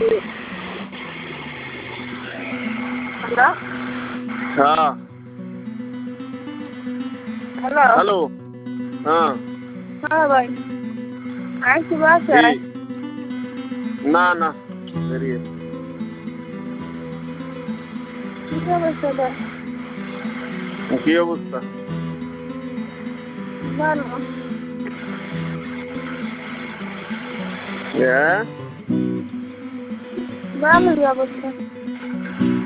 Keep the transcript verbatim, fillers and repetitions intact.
Hello হ্যাঁ hello hello হ্যাঁ হ্যাঁ ভাই আমি কি কি বাসায় না না বেরিয়ে কি অবস্থা তোর? কি অবস্থা ভালো হ্যাঁ ভালোই অবস্থা